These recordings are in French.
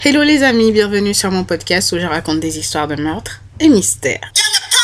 Hello les amis, bienvenue sur mon podcast où je raconte des histoires de meurtres et mystères.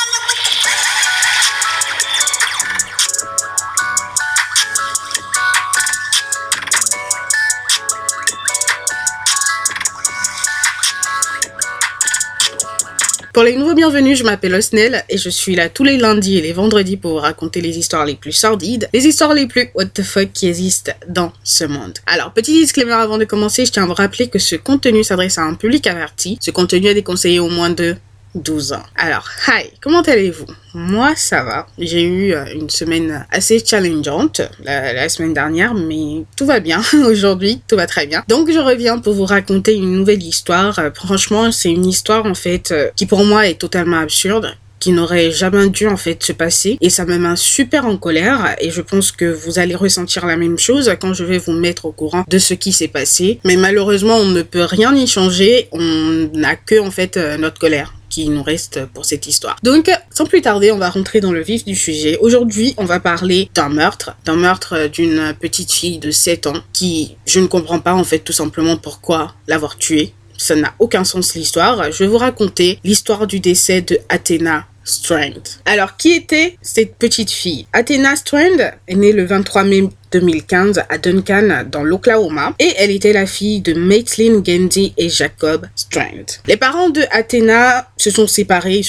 Pour les nouveaux bienvenus, je m'appelle Osnel et je suis là tous les lundis et les vendredis pour vous raconter les histoires les plus sordides, les histoires les plus what the fuck qui existent dans ce monde. Alors, petit disclaimer avant de commencer, je tiens à vous rappeler que ce contenu s'adresse à un public averti. Ce contenu est déconseillé au moins de 12 ans. Alors, hi, comment allez-vous? Moi, ça va. J'ai eu une semaine assez challengeante la semaine dernière, mais tout va bien. Aujourd'hui, tout va très bien. Donc, je reviens pour vous raconter une nouvelle histoire. Franchement, c'est une histoire, en fait, qui pour moi est totalement absurde, qui n'aurait jamais dû en fait se passer, et ça me met super en colère, et je pense que vous allez ressentir la même chose quand je vais vous mettre au courant de ce qui s'est passé. Mais malheureusement, on ne peut rien y changer, on n'a que en fait notre colère qui nous reste pour cette histoire. Donc, sans plus tarder, on va rentrer dans le vif du sujet. Aujourd'hui, on va parler d'un meurtre d'une petite fille de 7 ans qui, je ne comprends pas en fait tout simplement pourquoi l'avoir tuée. Ça n'a aucun sens l'histoire. Je vais vous raconter l'histoire du décès de Athena Strand. Alors, qui était cette petite fille? Athena Strand est née le 23 mai 2015 à Duncan, dans l'Oklahoma, et elle était la fille de Maitlin Gandy et Jacob Strand. Les parents de Athena se sont séparés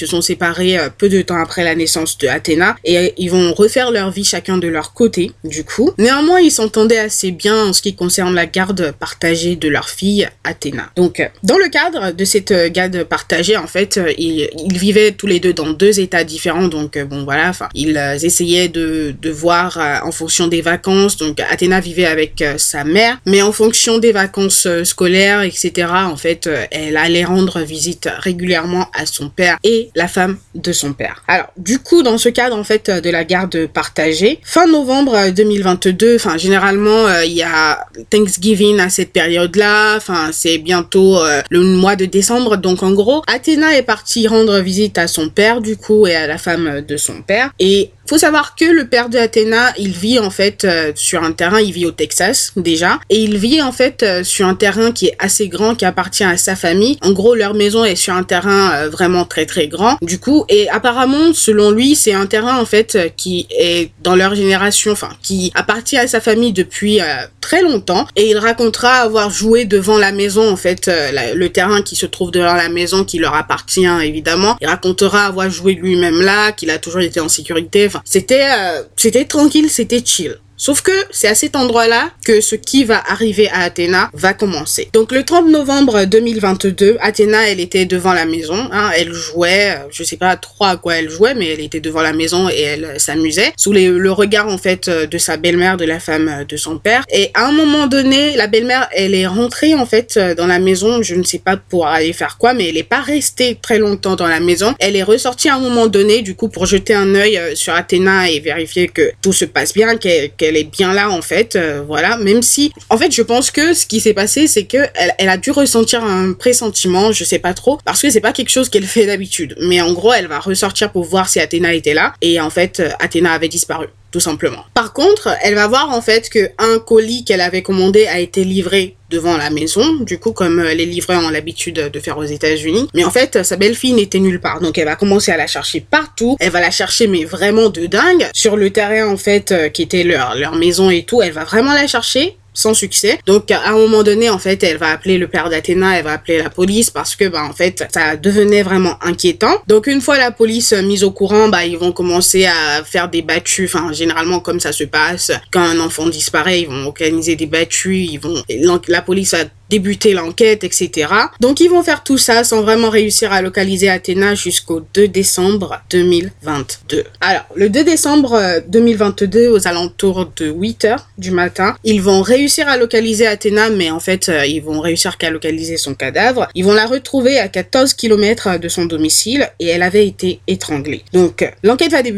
peu de temps après la naissance de Athena, et ils vont refaire leur vie chacun de leur côté, du coup. Néanmoins, ils s'entendaient assez bien en ce qui concerne la garde partagée de leur fille, Athena. Donc, dans le cadre de cette garde partagée, en fait, ils vivaient tous les deux dans 2 états différents, donc bon voilà, enfin, ils essayaient de voir en fonction des vacances. Donc Athena vivait avec sa mère, mais en fonction des vacances scolaires, etc., en fait, elle allait rendre visite régulièrement à son père et la femme de son père. Alors, du coup, dans ce cadre, en fait, de la garde partagée, fin novembre 2022, enfin, généralement, il y a Thanksgiving à cette période-là, enfin, c'est bientôt le mois de décembre, donc en gros, Athena est partie rendre visite à son père, du coup, et à la femme de son père, et faut savoir que le père de Athena, il vit en fait sur un terrain, il vit au Texas déjà, et il vit en fait sur un terrain qui est assez grand, qui appartient à sa famille. En gros, leur maison est sur un terrain vraiment très très grand, du coup, et apparemment, selon lui, c'est un terrain en fait qui est dans leur génération, enfin, qui appartient à sa famille depuis très longtemps, et il racontera avoir joué devant la maison, en fait, le terrain qui se trouve devant la maison, qui leur appartient évidemment. Il racontera avoir joué lui-même là, qu'il a toujours été en sécurité, enfin, c'était tranquille, c'était chill. Sauf que c'est à cet endroit-là que ce qui va arriver à Athena va commencer. Donc le 30 novembre 2022, Athena, elle était devant la maison, hein, elle jouait, je sais pas trop à quoi elle jouait, mais elle était devant la maison et elle s'amusait, sous le regard en fait de sa belle-mère, de la femme de son père. Et à un moment donné, la belle-mère, elle est rentrée en fait dans la maison, je ne sais pas pour aller faire quoi, mais elle est pas restée très longtemps dans la maison. Elle est ressortie à un moment donné, du coup, pour jeter un œil sur Athena et vérifier que tout se passe bien, qu'elle est bien là en fait, voilà, même si en fait je pense que ce qui s'est passé c'est que elle a dû ressentir un pressentiment, je sais pas trop, parce que c'est pas quelque chose qu'elle fait d'habitude, mais en gros elle va ressortir pour voir si Athena était là, et en fait Athena avait disparu, tout simplement. Par contre, elle va voir en fait que un colis qu'elle avait commandé a été livré devant la maison, du coup, comme les livreurs ont l'habitude de faire aux États-Unis. Mais en fait, sa belle-fille n'était nulle part. Donc, elle va commencer à la chercher partout. Elle va la chercher, mais vraiment de dingue. Sur le terrain, en fait, qui était leur maison et tout, elle va vraiment la chercher. Sans succès. Donc, à un moment donné, en fait, elle va appeler le père d'Athena, elle va appeler la police parce que, en fait, ça devenait vraiment inquiétant. Donc, une fois la police mise au courant, ils vont commencer à faire des battues. Enfin, généralement, comme ça se passe, quand un enfant disparaît, ils vont organiser des battues, la police va débuter l'enquête, etc. Donc, ils vont faire tout ça sans vraiment réussir à localiser Athena jusqu'au 2 décembre 2022. Alors, le 2 décembre 2022, aux alentours de 8h du matin, ils vont réussir à localiser Athena, mais en fait, ils vont réussir qu'à localiser son cadavre. Ils vont la retrouver à 14 km de son domicile et elle avait été étranglée. Donc, l'enquête va débuter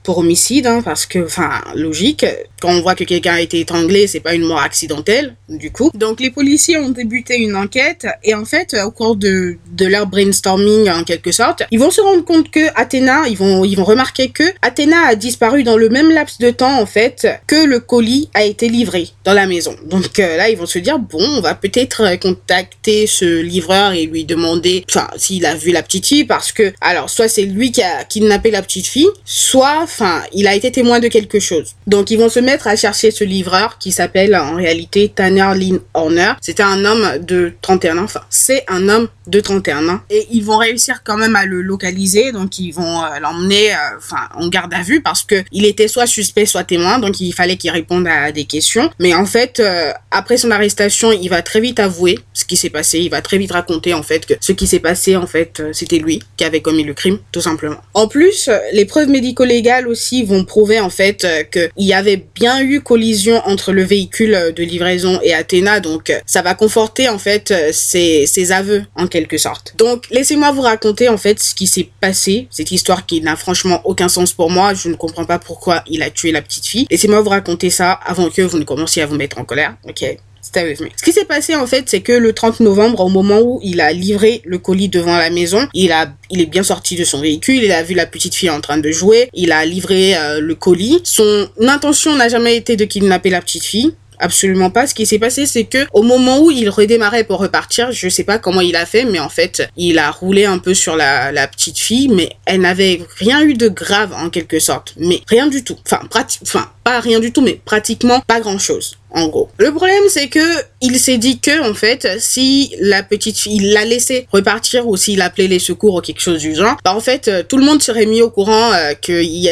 pour homicide, hein, parce que, enfin, logique, quand on voit que quelqu'un a été étranglé, c'est pas une mort accidentelle, du coup. Donc les policiers ont débuté une enquête, et en fait, au cours de leur brainstorming, en quelque sorte, ils vont se rendre compte que Athéna, ils vont remarquer que Athéna a disparu dans le même laps de temps, en fait, que le colis a été livré dans la maison. Donc là, ils vont se dire, bon, on va peut-être contacter ce livreur et lui demander, enfin, s'il a vu la petite fille, parce que, alors, soit c'est lui qui a kidnappé la petite fille, soit, enfin, il a été témoin de quelque chose. Donc, ils vont se mettre à chercher ce livreur qui s'appelle, en réalité, Tanner Lynn Horner. C'était un homme de 31 ans, enfin, c'est un homme de 31 ans. Et ils vont réussir quand même à le localiser, donc ils vont l'emmener, enfin, en garde à vue, parce que il était soit suspect, soit témoin, donc il fallait qu'il réponde à des questions. Mais en fait, après son arrestation, il va très vite avouer ce qui s'est passé. Il va très vite raconter, en fait, que ce qui s'est passé, en fait, c'était lui qui avait commis le crime, tout simplement. En plus, les preuves médico-légales aussi vont prouver, en fait, qu'il y avait bien eu collision entre le véhicule de livraison et Athéna, donc ça va conforter, en fait, ses aveux, en quelque sorte. Donc, laissez-moi vous raconter, en fait, ce qui s'est passé, cette histoire qui n'a franchement aucun sens pour moi. Je ne comprends pas pourquoi il a tué la petite fille. Laissez-moi vous raconter ça avant que vous ne commenciez à vous mettre en colère, ok? Stay with me. Ce qui s'est passé, en fait, c'est que le 30 novembre, au moment où il a livré le colis devant la maison, il est bien sorti de son véhicule, il a vu la petite fille en train de jouer, il a livré le colis. Son intention n'a jamais été de kidnapper la petite fille. Absolument pas. Ce qui s'est passé, c'est que au moment où il redémarrait pour repartir, je sais pas comment il a fait, mais en fait, il a roulé un peu sur la petite fille, mais elle n'avait rien eu de grave en quelque sorte. Mais rien du tout. Enfin, pas rien du tout, mais pratiquement pas grand chose. En gros. Le problème, c'est que il s'est dit que, en fait, si la petite fille, il l'a laissé repartir ou s'il appelait les secours ou quelque chose du genre, bah, en fait, tout le monde serait mis au courant qu'il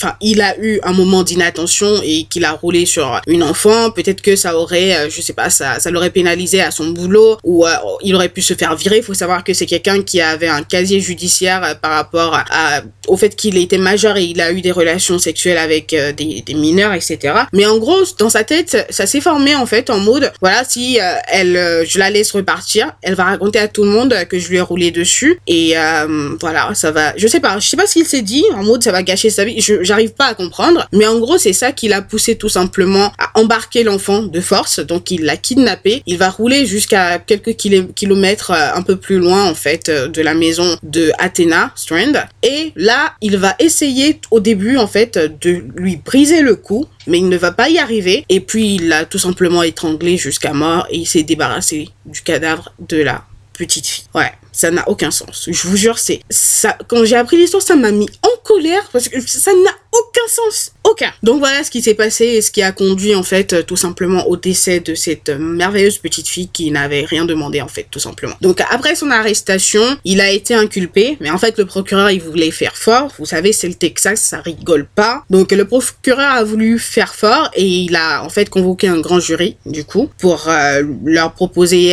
a eu un moment d'inattention et qu'il a roulé sur une enfant. Peut-être que ça aurait, je sais pas, ça l'aurait pénalisé à son boulot ou il aurait pu se faire virer. Il faut savoir que c'est quelqu'un qui avait un casier judiciaire par rapport au fait qu'il était majeur et il a eu des relations sexuelles avec des mineurs, etc. Mais en gros, dans sa tête, ça s'est formé en fait en mode, voilà, si je la laisse repartir, elle va raconter à tout le monde que je lui ai roulé dessus et voilà, ça va, je sais pas ce qu'il s'est dit, en mode ça va gâcher sa vie, j'arrive pas à comprendre, mais en gros c'est ça qui l'a poussé tout simplement à embarquer l'enfant de force, donc il l'a kidnappé, il va rouler jusqu'à quelques kilomètres un peu plus loin en fait de la maison de Athéna Strand, et là il va essayer au début en fait de lui briser le cou, mais il ne va pas y arriver, et puis il l'a tout simplement étranglé jusqu'à mort, et il s'est débarrassé du cadavre de la petite fille. Ouais, ça n'a aucun sens. Je vous jure, c'est ça. Quand j'ai appris l'histoire, ça m'a mis en colère, parce que ça n'a aucun sens. Aucun. Donc voilà ce qui s'est passé et ce qui a conduit en fait tout simplement au décès de cette merveilleuse petite fille qui n'avait rien demandé en fait tout simplement. Donc après son arrestation, il a été inculpé, mais en fait le procureur il voulait faire fort. Vous savez, c'est le Texas, ça rigole pas. Donc le procureur a voulu faire fort et il a en fait convoqué un grand jury du coup pour leur proposer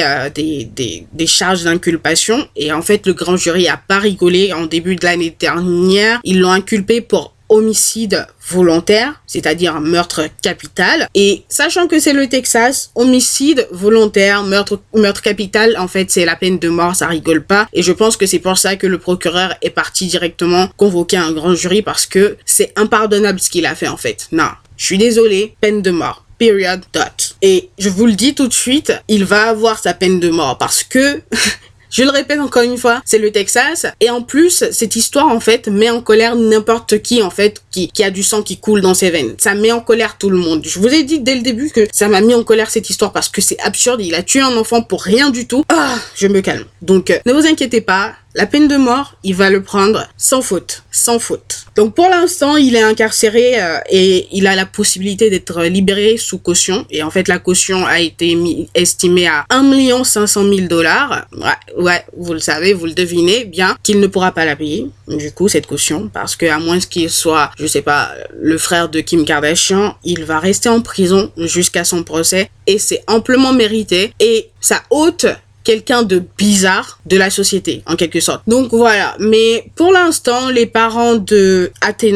des charges d'inculpation, et en fait le grand jury a pas rigolé. En début de l'année dernière, ils l'ont inculpé pour homicide volontaire, c'est-à-dire meurtre capital. Et sachant que c'est le Texas, homicide volontaire, meurtre capital, en fait, c'est la peine de mort, ça rigole pas. Et je pense que c'est pour ça que le procureur est parti directement convoquer un grand jury, parce que c'est impardonnable ce qu'il a fait, en fait. Non, je suis désolée, peine de mort. Period. Dot. Et je vous le dis tout de suite, il va avoir sa peine de mort parce que je le répète encore une fois, c'est le Texas. Et en plus, cette histoire, en fait, met en colère n'importe qui, en fait, qui a du sang qui coule dans ses veines. Ça met en colère tout le monde. Je vous ai dit dès le début que ça m'a mis en colère cette histoire parce que c'est absurde. Il a tué un enfant pour rien du tout. Ah, je me calme. Donc, ne vous inquiétez pas. La peine de mort, il va le prendre sans faute. Sans faute. Donc pour l'instant, il est incarcéré et il a la possibilité d'être libéré sous caution. Et en fait, la caution a été estimée à 1 500 000 $. Ouais, vous le savez, vous le devinez bien, qu'il ne pourra pas la payer. Du coup, cette caution, parce que à moins qu'il soit, je sais pas, le frère de Kim Kardashian, il va rester en prison jusqu'à son procès. Et c'est amplement mérité. Et ça ôte quelqu'un de bizarre de la société, en quelque sorte. Donc voilà. Mais pour l'instant, les parents de Athéna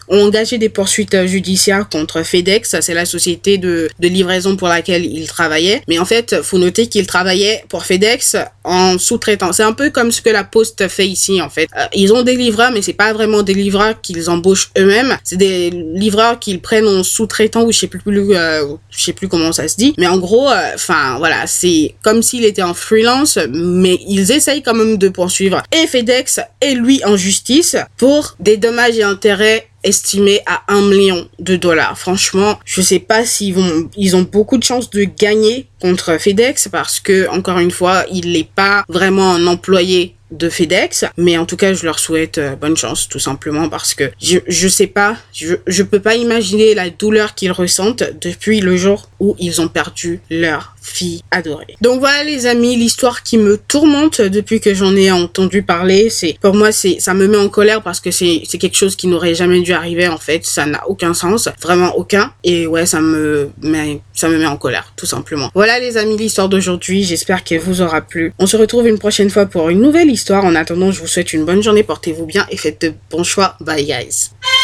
ont engagé des poursuites judiciaires contre FedEx. C'est la société de livraison pour laquelle ils travaillaient. Mais en fait, faut noter qu'ils travaillaient pour FedEx en sous-traitant. C'est un peu comme ce que la Poste fait ici, en fait. Ils ont des livreurs, mais c'est pas vraiment des livreurs qu'ils embauchent eux-mêmes. C'est des livreurs qu'ils prennent en sous-traitant, ou je sais plus comment ça se dit. Mais en gros, voilà, c'est comme s'il était en freelance, mais ils essayent quand même de poursuivre et FedEx et lui en justice pour des dommages et intérêts estimé à $1 million. Franchement, je sais pas ils ont beaucoup de chances de gagner contre FedEx parce que, encore une fois, il n'est pas vraiment un employé de FedEx, mais en tout cas, je leur souhaite bonne chance, tout simplement, parce que je sais pas, je peux pas imaginer la douleur qu'ils ressentent depuis le jour où ils ont perdu leur fille adorée. Donc voilà les amis, l'histoire qui me tourmente depuis que j'en ai entendu parler, pour moi ça me met en colère parce que c'est quelque chose qui n'aurait jamais dû arriver en fait, ça n'a aucun sens, vraiment aucun, et ouais ça me met en colère tout simplement. Voilà les amis, l'histoire d'aujourd'hui, j'espère qu'elle vous aura plu. On se retrouve une prochaine fois pour une nouvelle histoire. En attendant, je vous souhaite une bonne journée, portez-vous bien et faites de bons choix. Bye guys.